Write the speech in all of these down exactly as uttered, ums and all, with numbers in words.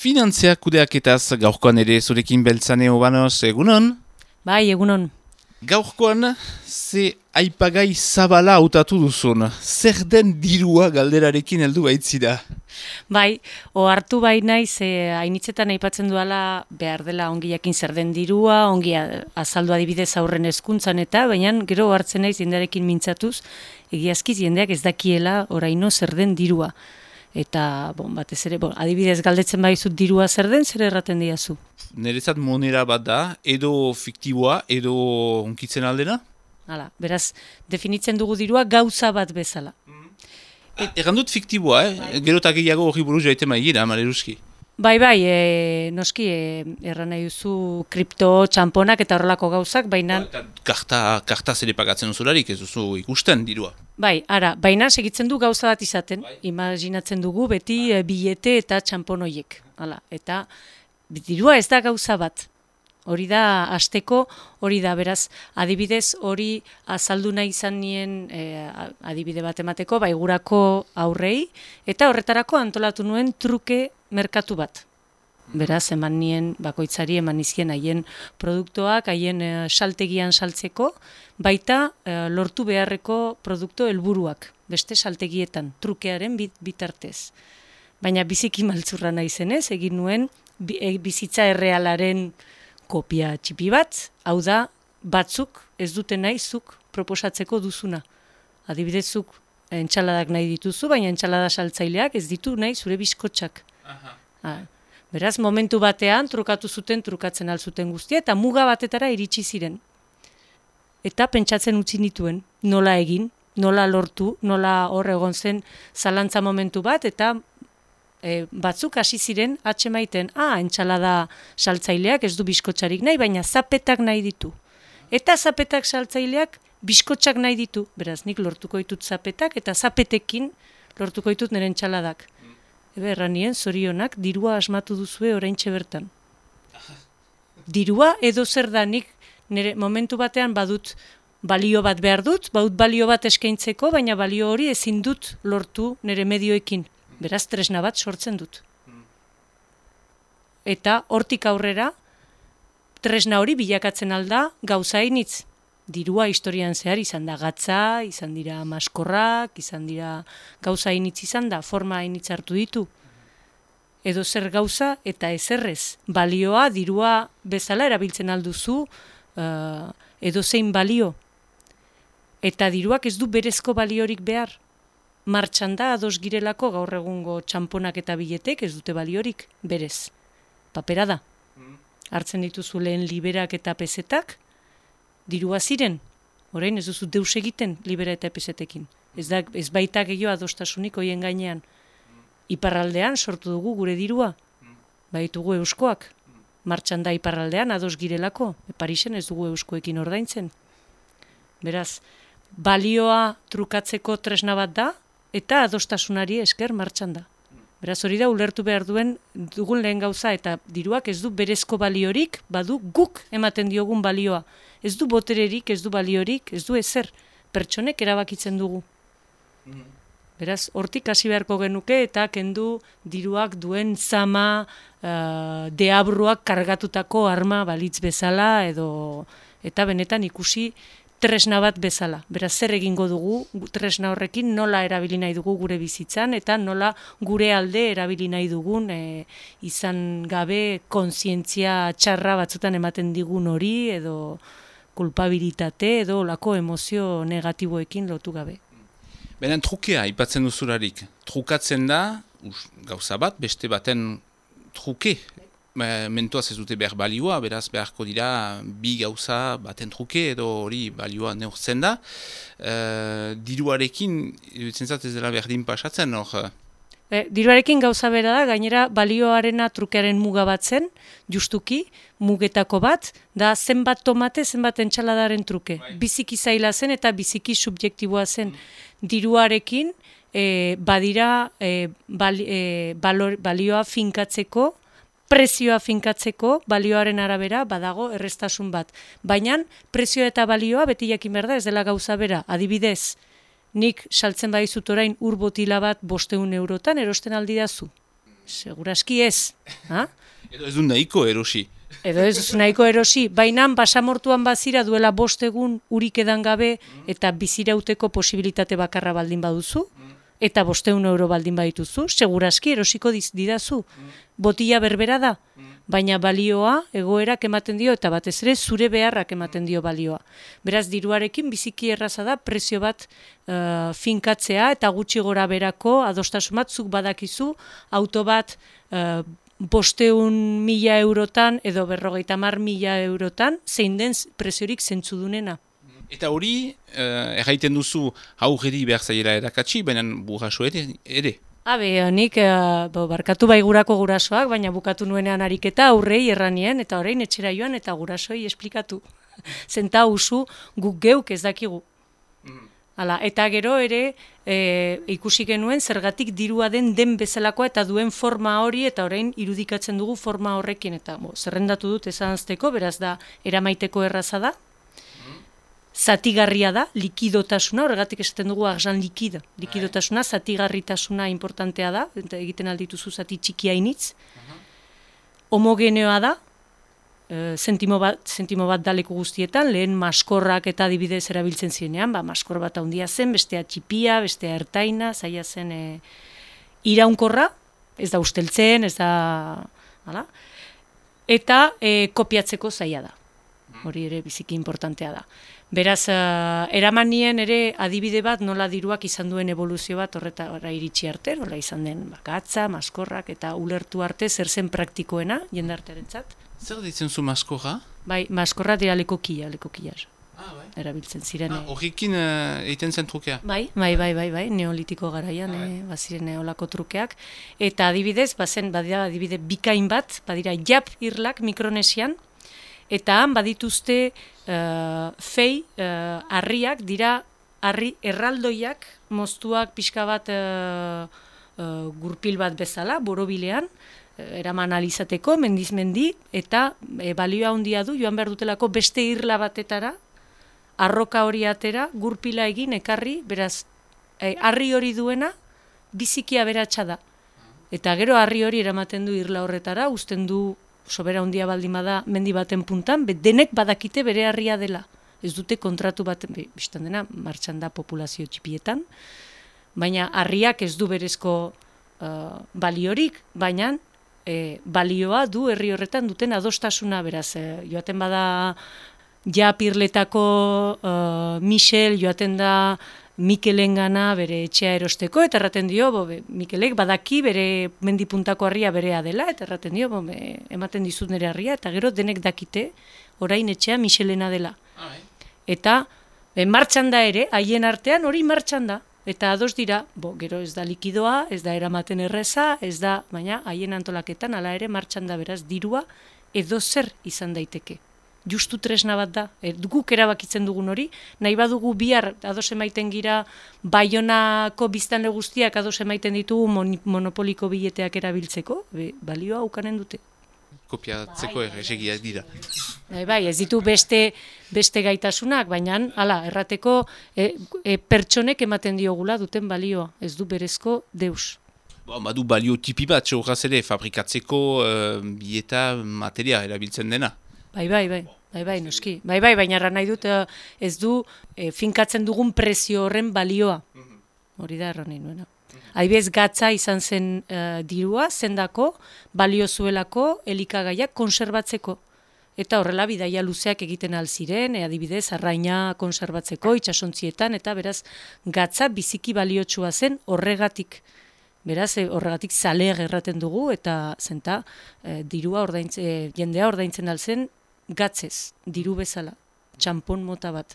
Finantzia kudeaketaz gaurkoan ere zurekin beltzane obanoz, egunon? Bai, egunon. Gaurkoan, ze aipagai zabala hautatu duzun. Zer den dirua galderarekin heldu baitzida? Bai, ohartu bai naiz, e, hainitzetan aipatzen duala behar dela ongi jakin zer den dirua, ongi azaldu adibidez aurren hezkuntzan eta, baina gero hartzen naiz jendearekin mintzatuz, egiazkiz jendeak ez dakiela oraino zer den dirua. Eta, bon, batez ere, bon, adibidez galdetzen baizut dirua zer den, zer erraten diazu? Nerezat monera bat da, edo fiktiboa, edo onkitzen aldena? Hala, beraz, definitzen dugu dirua gauza bat bezala. Ah, Erran dut fiktiboa, eh? Gero eta gehiago hori buruz jaite maigira, Maleruski. Bai, bai, e, noski, e, erran nahi duzu kripto, txamponak eta horrelako gauzak, baina... Karta, karta zere pagatzen uzularik, ez duzu ikusten dirua. Bai, ara, baina segitzen du gauza bat izaten, Bai. Imaginatzen dugu beti e, bilete eta txampon horiek. Hala, eta dirua ez da gauza bat. Hori da hasteko, hori da beraz, adibidez hori azaldu nahi izan nien e, adibide bat emateko, baigurako aurrei, eta horretarako antolatu nuen truke merkatu bat. Beraz, eman nien bakoitzari eman nizkien haien produktuak, haien e, saltegian saltzeko, baita e, lortu beharreko produktu helburuak, beste saltegietan, trukearen bit, bitartez. Baina biziki maltzurra nahi zenez, egin nuen bi, e, bizitza errealaren kopia txipi bat, hau da, batzuk ez dute nahi zuk proposatzeko duzuna. Adibidezuk entxaladak nahi dituzu, baina entxalada saltzaileak ez ditu nahi zure bizkotxak. Ha, beraz, momentu batean trukatu zuten, trukatzen alzuten guztia, eta muga batetara iritsi ziren. Eta pentsatzen utzi nituen, nola egin, nola lortu, nola hor egon zen zalantza momentu bat, eta E, batzuk hasi ziren atxemaiten, ah, entxalada saltzaileak ez du bizkotxarik nahi, baina zapetak nahi ditu. Eta zapetak saltzaileak bizkotxak nahi ditu. Beraz, nik lortuko ditut zapetak, eta zapetekin lortuko ditut nire entxaladak. Ebe, erranien, zorionak, dirua asmatu duzue oraintxe bertan. Dirua edo zer da nik nire momentu batean badut balio bat behar dut, badut balio bat eskaintzeko, baina balio hori ezin dut lortu nire medioekin. Beraz, tresna bat sortzen dut. Eta hortik aurrera, tresna hori bilakatzen alda gauza hainitz. Dirua historian zehar izan da gatza, izan dira maskorrak, izan dira gauza hainitz izan da, forma hainitz hartu ditu. Edo zer gauza eta ezerrez. Balioa, dirua bezala erabiltzen alduzu, uh, edo zein balio. Eta diruak ez du berezko baliorik behar. Martxan da ados girelako gaur egungo txamponak eta biletek ez dute baliorik, berez. Papera da. Hartzen dituzu lehen liberak eta pesetak, dirua ziren. Orain ez duzu deus egiten libera eta pesetekin. Ez, da, ez baita gehiago adostasunik hoien gainean. Iparraldean sortu dugu gure dirua. Baitugu euskoak. Martxan da iparraldean ados girelako. Parisen ez dugu euskoekin ordaintzen. Beraz, balioa trukatzeko tresna bat da, eta adostasunari esker martxan da. Beraz, hori da ulertu behar duen dugun lehen gauza, eta diruak ez du berezko baliorik, badu guk ematen diogun balioa. Ez du botererik, ez du baliorik, ez du ezer. Pertsonek erabakitzen dugu. Beraz, hortik hasi beharko genuke, eta kendu diruak duen zama, uh, deabruak kargatutako arma balitz bezala, edo eta benetan ikusi tresna bat bezala. Beraz, zer egingo dugu, tresna horrekin nola erabili nahi dugu gure bizitzan, eta nola gure alde erabili nahi dugun e, izan gabe kontzientzia txarra batzutan ematen digun hori, edo kulpabilitate, edo olako emozio negatiboekin lotu gabe. Benen trukea, aipatzen duzularik. Trukatzen da, us, gauza bat, beste baten truke. Mentoaz ez dute behar balioa, beraz beharko dira bi gauza baten truke edo hori balioa neurtzen da. E, diruarekin, zentzat ez dela berdin pasatzen, hor? E, diruarekin gauza bera da, gainera balioarena trukearen muga bat zen, justuki, mugetako bat, da zenbat tomate, zenbat entxaladaren truke. Bai. Biziki zaila zen eta biziki subjektiboa zen. Mm. Diruarekin e, badira e, bali, e, balor, balioa finkatzeko, prezioa finkatzeko balioaren arabera badago errestasun bat. Baina prezioa eta balioa beti jakin behar da ez dela gauza bera. Adibidez, nik saltzen badizut orain ur botila bat bosteun eurotan erosten aldidazu. Seguraski ez. Ha? Edo ez du nahiko erosi. Edo ez nahiko erosi, baina basamortuan bazira duela bost egun urik edan gabe eta bizirauteko posibilitate bakarra baldin baduzu, eta bosteun euro baldin badituzu, seguraski erosiko didazu. Botila berbera da, baina balioa egoerak ematen dio, eta batez ere zure beharrak ematen dio balioa. Beraz, diruarekin biziki erraza da prezio bat uh, finkatzea, eta gutxi gora berako adostasun bat zuk badakizu, auto bat uh, bosteun mila eurotan edo berrogeita hamar mila eurotan, zein den preziorik zentzudunena. Eta hori, uh, erraiten duzu aurreri behar zaiela erakatsi, baina burraso ere? ere. Habe, nik uh, bo, barkatu baigurako gurasoak, baina bukatu nuenean ariketa aurrei erranien, eta orain etxera joan eta gurasoei esplikatu. Zenta usu guk geuk ez dakigu. Hala, eta gero ere e, ikusi genuen zergatik dirua den den bezalakoa eta duen forma hori, eta orain irudikatzen dugu forma horrekin, eta bo, zerrendatu dut esanazteko, beraz da eramaiteko erraza da. Zatigarria da, likidotasuna, horregatik esaten dugu argazan likida. Likidotasuna, zatigarritasuna importantea da, eta egiten aldituzu zati txikia initz. Homogeneoa da, e, zentimo bat, zentimo bat daleko guztietan, lehen maskorrak eta adibidez erabiltzen zirenean, ba, maskor bat handia zen, bestea txipia, bestea ertaina, zaila zen e, iraunkorra, ez da usteltzen, ez da... Hala? Eta e, kopiatzeko zaila da. Hori ere biziki importantea da. Beraz, uh, eramanien ere adibide bat nola diruak izan duen evoluzio bat horretara iritsi arte, nola izan den bakatza, maskorrak eta ulertu arte zer zen praktikoena jendartearentzat. Zer ditzen zu maskorra? Bai, maskorra dira lekokia, lekokia. Ah, bai. Erabiltzen ziren. Ah, horrekin uh, egiten zen trukea? Bai, bai, bai, bai, bai, neolitiko garaian, ah, bai. eh, baziren olako trukeak. Eta adibidez, bazen, badira adibide bikain bat, badira jap irlak Mikronesian, eta han badituzte uh, fei uh, harriak dira harri erraldoiak moztuak pixka bat uh, uh, gurpil bat bezala, borobilean, uh, eraman alizateko, mendiz mendi, eta e, balioa handia du, joan behar dutelako beste irla batetara, arroka hori atera, gurpila egin, ekarri, beraz, e, harri hori duena, biziki aberatsa da. Eta gero harri hori eramaten du irla horretara, uzten du sobera handia baldin bada mendi baten puntan, be, denek badakite bere harria dela. Ez dute kontratu bat, biztan dena, martxan da populazio txipietan, baina harriak ez du berezko uh, baliorik, baina e, balioa du herri horretan duten adostasuna, beraz, e, joaten bada japirletako uh, Michel, joaten da Mikelengana bere etxea erosteko, eta erraten dio, bo, be, Mikelek badaki bere mendipuntako harria berea dela, eta erraten dio, bo, be, ematen dizut nire harria, eta gero denek dakite, orain etxea Michelena dela. Ah, eh? Eta be, martxan da ere, haien artean hori martxan da, eta ados dira, bo, gero ez da likidoa, ez da eramaten erreza, ez da, baina haien antolaketan, hala ere martxan da beraz dirua, edo zer izan daiteke. Justu tresna bat da, e, guk erabakitzen dugun hori, nahi badugu bihar ados emaiten gira Baionako biztanle guztiak ados emaiten ditugu mon, monopoliko bileteak erabiltzeko, be, balioa ukanen dute. Kopiatzeko erresegiak dira. Bai, bai, ez ditu beste, beste gaitasunak, baina hala, errateko e, e, pertsonek ematen diogula duten balioa, ez du berezko deus. Bo, badu balio tipi bat, horraz ere, fabrikatzeko uh, bileta materia erabiltzen dena. Bai, bai, bai, bai, bai, noski. Bai, bai, baina erran nahi dut ez du e, finkatzen dugun prezio horren balioa. Hori da erran nahi nuena. Adibidez, gatza izan zen uh, dirua, zendako, balio zuelako, elikagaiak konserbatzeko. Eta horrela bidaia luzeak egiten alziren, e, adibidez, arraina konserbatzeko, itxasontzietan, eta beraz, gatza biziki baliotsua zen horregatik. Beraz, e, horregatik zaleak erraten dugu, eta zenta, e, dirua ordaintzen, e, jendea ordaintzen alzen, gatzez, diru bezala, txampon mota bat.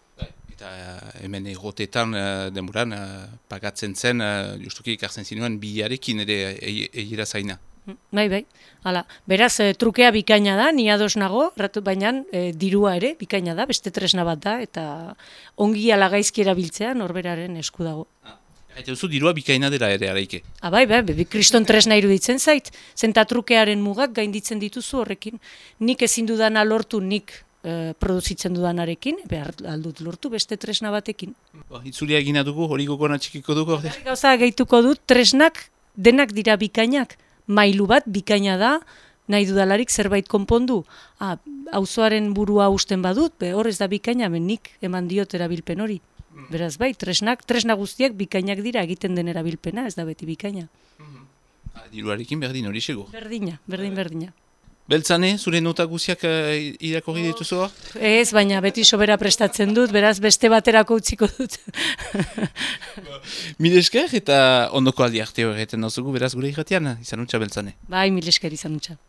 Eta hemen egotetan denboran pagatzen zen, justuki ikartzen zinuen bilarekin ere egira zaina. Bai, bai. Hala, beraz, e, trukea bikaina da, ni ados nago, ratu, baina e, dirua ere bikaina da, beste tresna bat da, eta ongi ala gaizki erabiltzea norberaren esku dago. Ah. Eta duzu dirua bikaina dela ere araike. Ah, bai, bai, bai, kriston tresna iruditzen zait, zenta trukearen mugak gainditzen dituzu horrekin. Nik ezin dudana lortu, nik e, produzitzen dudanarekin, behar aldut lortu beste tresna batekin. Ba, itzulia egina dugu, hori gogona txikiko dugu. Gauza gehituko dut, tresnak denak dira bikainak, mailu bat bikaina da, nahi dudalarik zerbait konpondu. Ah, auzoaren burua usten badut, be, hor ez da bikaina, ben nik eman diot erabilpen hori. Beraz bai, tresnak, tresna guztiak bikainak dira egiten den erabilpena, ez da beti bikaina. Diruarekin berdin hori sego. Berdina, berdin, berdina. Beltzane, zure nota guziak uh, irakorri dituzu hor? Ez, baina beti sobera prestatzen dut, beraz beste baterako utziko dut. Mil esker eta ondoko aldi arte horretan dauzugu, beraz gure irratian, izan utxa Beltzane. Bai, mil esker izan utxa.